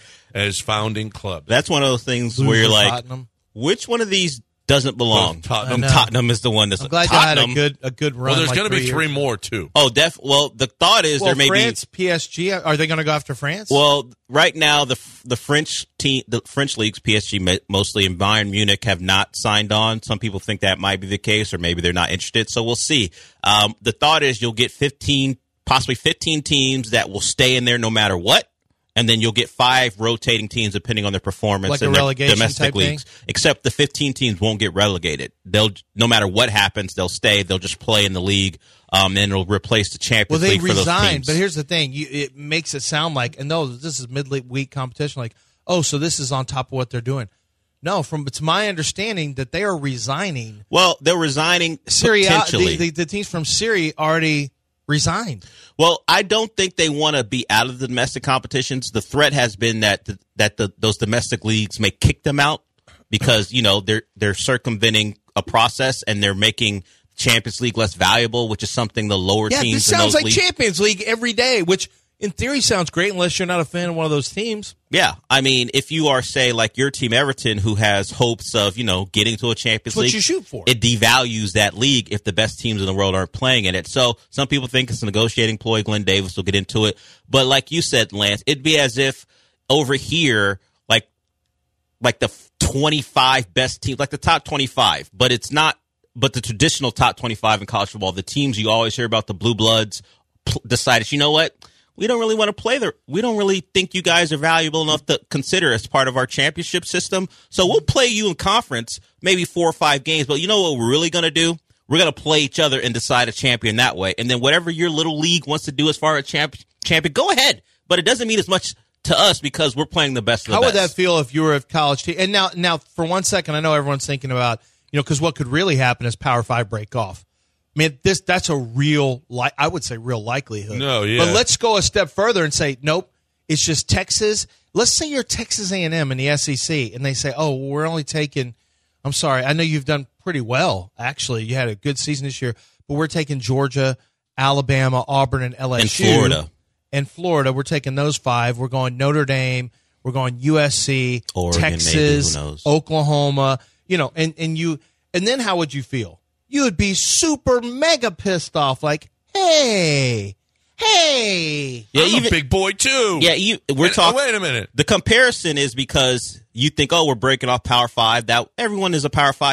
as founding clubs. That's one of those things where you're like, Tottenham. which one of these doesn't belong? Tottenham is the one that's. I'm glad you had a good run. Well, there's like going to be 3 years. more too. Oh, well, the thought is there may France, PSG. Are they going to go after France? Well, right now the French team, the French leagues, PSG mostly, and Bayern Munich have not signed on. Some people think that might be the case, or maybe they're not interested. So we'll see. The thought is you'll get possibly 15 teams that will stay in there no matter what. And then you'll get 5 rotating teams depending on their performance like in a their relegation domestic type leagues. Thing? Except the 15 teams won't get relegated. They'll, no matter what happens, they'll stay. They'll just play in the league, and it'll replace the Champions League for those teams. Well, they resigned, but here's the thing: it makes it sound like, and no, this is midweek competition. Like, oh, so this is on top of what they're doing. No, it's my understanding that they are resigning. Well, they're resigning potentially. The teams from Syria already resigned. Well, I don't think they want to be out of the domestic competitions. The threat has been that those domestic leagues may kick them out because they're circumventing a process and they're making Champions League less valuable, which is something the lower teams. Yeah, this sounds like leagues, Champions League every day, which in theory sounds great unless you're not a fan of one of those teams. Yeah, I mean, if you are, say, like your team, Everton, who has hopes of, getting to a Champions League, what you shoot for. It devalues that league if the best teams in the world aren't playing in it. So some people think it's a negotiating ploy. Glenn Davis will get into it. But like you said, Lance, it'd be as if over here, like the 25 best teams, like the top 25, but it's not, but the traditional top 25 in college football, the teams you always hear about, the Blue Bloods, decided, you know what? We don't really want to play there. We don't really think you guys are valuable enough to consider as part of our championship system. So we'll play you in conference, maybe 4 or 5 games. But you know what we're really going to do? We're going to play each other and decide a champion that way. And then whatever your little league wants to do as far as champion, go ahead. But it doesn't mean as much to us because we're playing the best of the best. How would that feel if you were a college team? And now, for 1 second, I know everyone's thinking about, because what could really happen is Power 5 break off. I mean, that's a real, I would say real likelihood. No, yeah. But let's go a step further and say, nope, it's just Texas. Let's say you're Texas A&M in the SEC, and they say, oh, we're only taking, I'm sorry, I know you've done pretty well, actually. You had a good season this year, but we're taking Georgia, Alabama, Auburn, and LSU. And Florida. We're taking those 5. We're going Notre Dame. We're going USC, Oregon, Texas, maybe, who knows? Oklahoma. And then how would you feel? You would be super mega pissed off, like, hey, yeah, I'm a big boy too. Yeah, we're talking. Wait a minute. The comparison is because you think, oh, we're breaking off Power 5. That everyone is a Power 5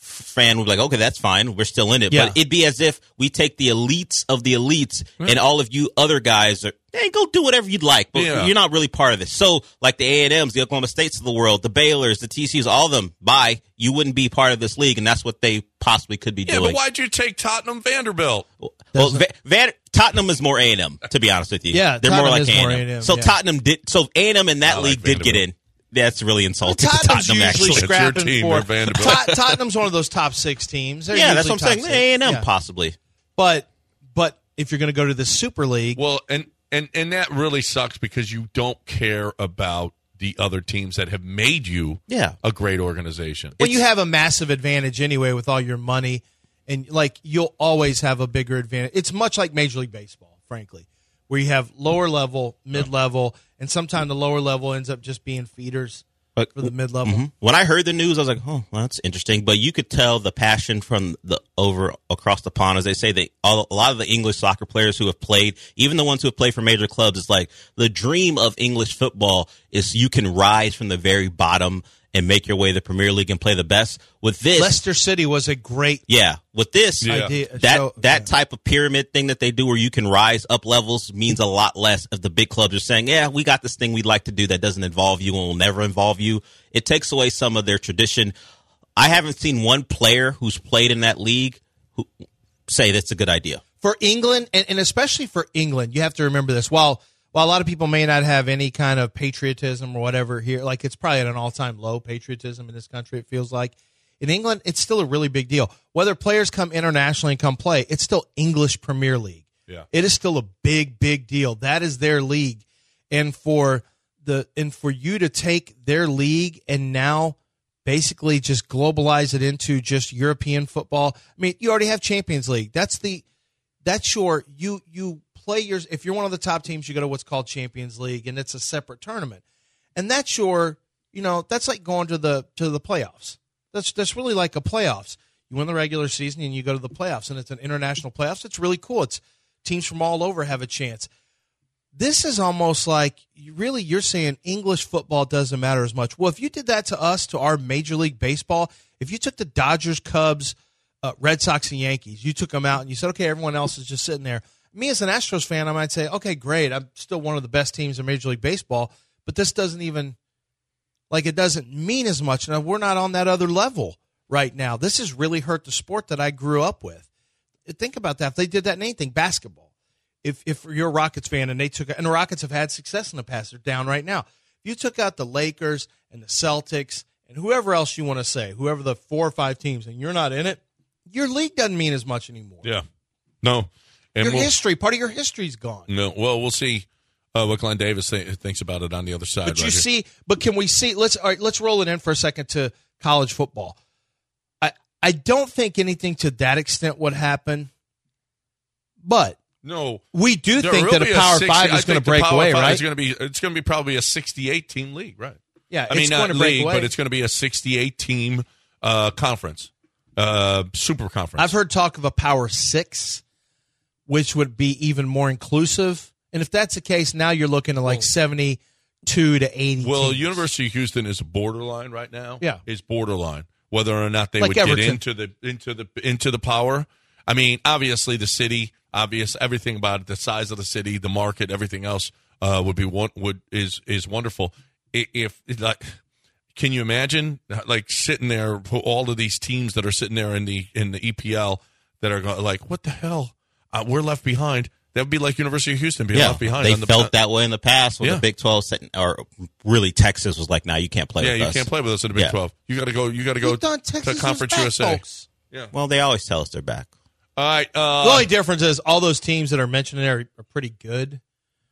fan would be like, okay, that's fine. We're still in it. Yeah. But it'd be as if we take the elites of the elites and all of you other guys are, hey, go do whatever you'd like, but you're not really part of this. So like the A&Ms, the Oklahoma States of the world, the Baylors, the TCUs, all of them, you wouldn't be part of this league, and that's what they possibly could be doing. Yeah, but why'd you take Tottenham Vanderbilt? Well, Tottenham is more A&M, to be honest with you. Yeah, they're Tottenham more like is A&M. more A&M, so yeah. Tottenham so A&M in that league did get in. That's really insulting to Tottenham, actually. Scrapping team, for Vanderbilt. Tottenham's one of those top 6 teams. They're yeah, that's what I'm usually saying. top 6. A&M possibly. But if you're going to go to the Super League, well, and that really sucks because you don't care about the other teams that have made you a great organization. Well, you have a massive advantage anyway with all your money, and like you'll always have a bigger advantage. It's much like Major League Baseball, frankly, where you have lower level, mid level, and sometimes the lower level ends up just being feeders for the mid level. Mm-hmm. When I heard the news, I was like, oh, well, that's interesting. But you could tell the passion from across the pond, as they say, a lot of the English soccer players who have played, even the ones who have played for major clubs, it's like the dream of English football is you can rise from the very bottom and make your way to the Premier League and play the best. With this, Leicester City was a great with this idea. That type of pyramid thing that they do where you can rise up levels means a lot less if the big clubs are saying, yeah, we got this thing we'd like to do that doesn't involve you and will never involve you. It takes away some of their tradition. I haven't seen one player who's played in that league who say that's a good idea. For England, and especially for England, you have to remember this. While a lot of people may not have any kind of patriotism or whatever here, like it's probably at an all-time low patriotism in this country, it feels like. In England, it's still a really big deal. Whether players come internationally and come play, it's still English Premier League. Yeah. It is still a big, big deal. That is their league. And for you to take their league and now basically just globalize it into just European football. I mean, you already have Champions League. You play yours. If you're one of the top teams, you go to what's called Champions League, and it's a separate tournament. And that's that's like going to the playoffs. That's really like a playoffs. You win the regular season and you go to the playoffs, and it's an international playoffs. It's really cool. It's teams from all over have a chance. This is almost like you're saying English football doesn't matter as much. Well, if you did that to us, to our Major League Baseball, if you took the Dodgers, Cubs, Red Sox, and Yankees, you took them out and you said, okay, everyone else is just sitting there. Me as an Astros fan, I might say, okay, great. I'm still one of the best teams in Major League Baseball, but this doesn't even it doesn't mean as much. Now, we're not on that other level right now. This has really hurt the sport that I grew up with. Think about that. If they did that in anything, basketball. If you're a Rockets fan and the Rockets have had success in the past, they're down right now. If you took out the Lakers and the Celtics and whoever else you want to say, whoever the 4 or 5 teams, and you're not in it, your league doesn't mean as much anymore. Yeah. No. And part of your history's gone. No. Well, we'll see what Glenn Davis thinks about it on the other side. But but can we see? Let's roll it in for a second to college football. I don't think anything to that extent would happen, but no, we do think that a Power 5 is going to break away, right? It's going to be probably a 68-team league, right? Yeah, I mean not league, but it's going to be a 68-team conference, super conference. I've heard talk of a Power 6, which would be even more inclusive. And if that's the case, now you're looking at 72 to 80. Well, teams. University of Houston is borderline right now. Yeah, is borderline whether or not they would Everton. get into the power. I mean, obviously the city, everything about it, the size of the city, the market, everything else is wonderful. If can you imagine sitting there, all of these teams that are sitting there in the EPL that are what the hell? We're left behind. That would be like University of Houston being left behind. They felt that way in the past when the Big 12 or really Texas was like, "Now you can't play with us." Yeah, you can't play with us in the Big 12. You got to go. You got to go to Conference USA. Folks. Yeah. Well, they always tell us they're back. All right. The only difference is all those teams that are mentioned there are pretty good.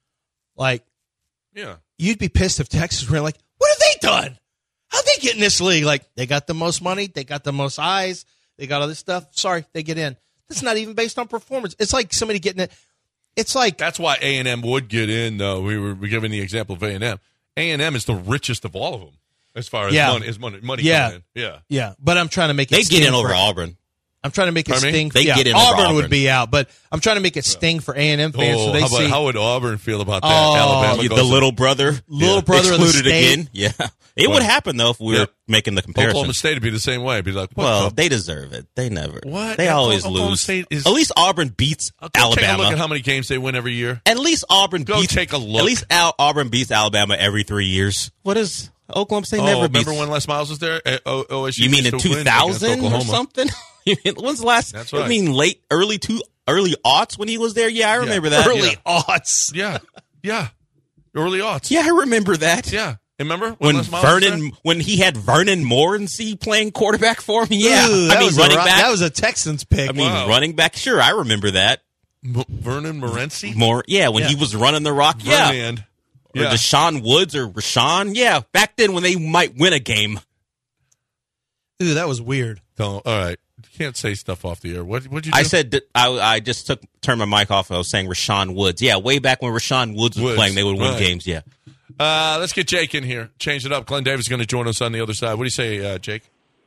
You'd be pissed if Texas were like, "What have they done? How'd they get in this league?" They got the most money, they got the most eyes, they got all this stuff. Sorry, they get in. That's not even based on performance. It's like somebody getting it. It's like that's why A&M would get in, though. We were giving the example of A&M. A&M is the richest of all of them as far as money coming in. Yeah. But I'm trying to make it. They get in over Auburn. I'm trying to make it sting. They get in Auburn would be out, but I'm trying to make it sting for A&M fans. So they how would Auburn feel about that? Alabama the little brother excluded again. Yeah, it would happen though if we were making the comparison. Oklahoma State would be the same way. It'd be like, they deserve it. They never. What? They always Oklahoma lose. State is, at least Auburn beats Alabama. Take a look at how many games they win every year. At least Auburn beats. Take a look. At least Auburn beats Alabama every 3 years. What is Oklahoma State never beats? Remember when Les Miles was there? OSU you mean in 2000 or something? When's the last? That's right. I mean early aughts when he was there. Yeah, I remember that. Early aughts. Yeah. Early aughts. Yeah, I remember that. Yeah. Remember when he had Vernon Morency playing quarterback for him? Yeah. Ooh, running back. That was a Texans pick. I mean, running back. Sure, I remember that. Vernon Morency? When he was running the rock. Vernon. Or Deshaun Woods or Rashawn. Yeah, back then when they might win a game. Ooh, that was weird. All right. You can't say stuff off the air. What'd you do? I said that I just turned my mic off. I was saying Rashawn Woods. Yeah, way back when Rashawn Woods was playing, they would win games. Yeah. Let's get Jake in here. Change it up. Glenn Davis is going to join us on the other side. What do you say, Jake?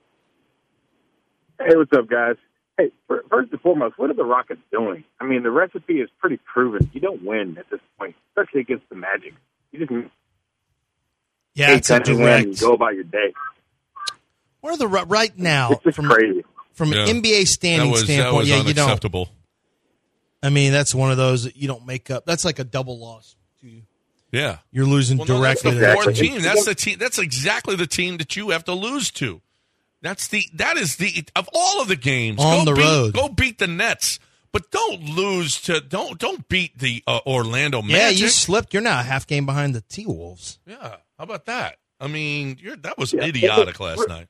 Hey, what's up, guys? Hey, first and foremost, what are the Rockets doing? I mean, the recipe is pretty proven. You don't win at this point, especially against the Magic. You just it's a direct. Go about your day. What are the right now? It's just crazy. From an NBA standing standpoint, that was unacceptable. I mean, that's one of those that you don't make up. That's like a double loss to you. Yeah, you're losing directly. That's the team. That's the team. That's exactly the team that you have to lose to. That is the of all of the games on the road. Go beat the Nets, but don't lose to don't beat the Orlando Magic. Yeah, you slipped. You're now a half game behind the T-Wolves. Yeah, how about that? I mean, that was idiotic last night.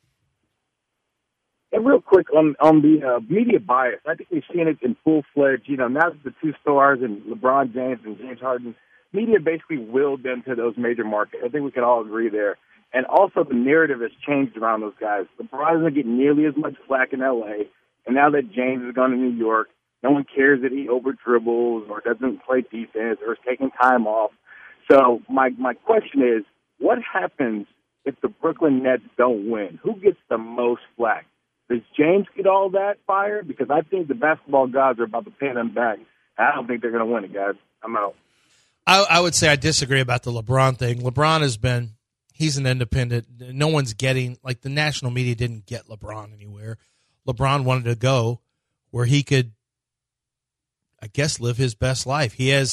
And real quick on the media bias, I think we've seen it in full-fledged. Now that the two stars and LeBron James and James Harden, media basically willed them to those major markets. I think we can all agree there. And also the narrative has changed around those guys. LeBron doesn't get nearly as much flack in L.A., and now that James has gone to New York, no one cares that he over-dribbles or doesn't play defense or is taking time off. So my question is, what happens if the Brooklyn Nets don't win? Who gets the most flack? Does James get all that fire? Because I think the basketball gods are about to pay them back. I don't think they're going to win it, guys. I'm out. I would say I disagree about the LeBron thing. LeBron he's an independent. No one's getting, like the national media didn't get LeBron anywhere. LeBron wanted to go where he could, I guess, live his best life.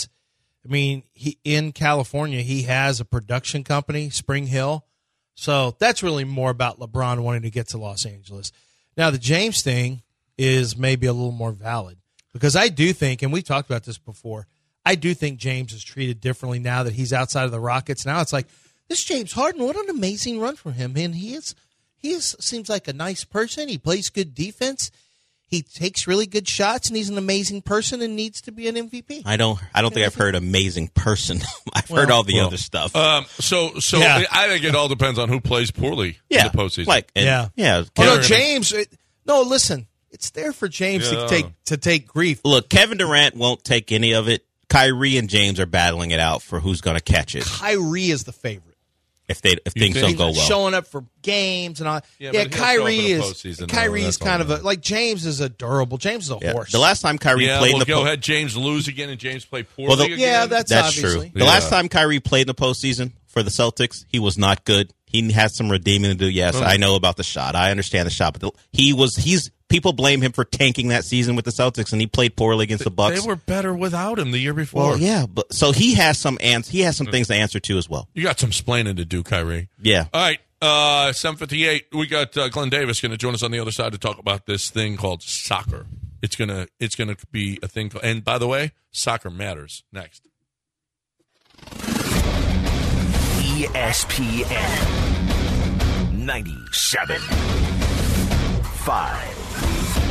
In California, he has a production company, Spring Hill. So that's really more about LeBron wanting to get to Los Angeles. Now, the James thing is maybe a little more valid because I do think, and we talked about this before, I do think James is treated differently now that he's outside of the Rockets. Now it's like, this James Harden, what an amazing run for him. And he seems like a nice person. He plays good defense. He takes really good shots, and he's an amazing person and needs to be an MVP. I don't think I've heard amazing person. I've heard all the other stuff. So I think it all depends on who plays poorly in the postseason. James. Listen, it's there for James to take grief. Look, Kevin Durant won't take any of it. Kyrie and James are battling it out for who's going to catch it. Kyrie is the favorite. If things don't go well, showing up for games and all. Yeah, Kyrie's kind of like James is a durable. James is a horse. The last time Kyrie played in the go ahead, James lose again and James play poorly again. Yeah, that's obviously true. The last time Kyrie played in the postseason for the Celtics, he was not good. He has some redeeming to do. Yes, I know about the shot. I understand the shot, but people blame him for tanking that season with the Celtics, and he played poorly against the Bucks. They were better without him the year before. Well, yeah, but so he has some things to answer to as well. You got some splaining to do, Kyrie. Yeah. All right, 7:58. We got Glenn Davis going to join us on the other side to talk about this thing called soccer. It's gonna be a thing. And by the way, soccer matters. Next. ESPN 97.5.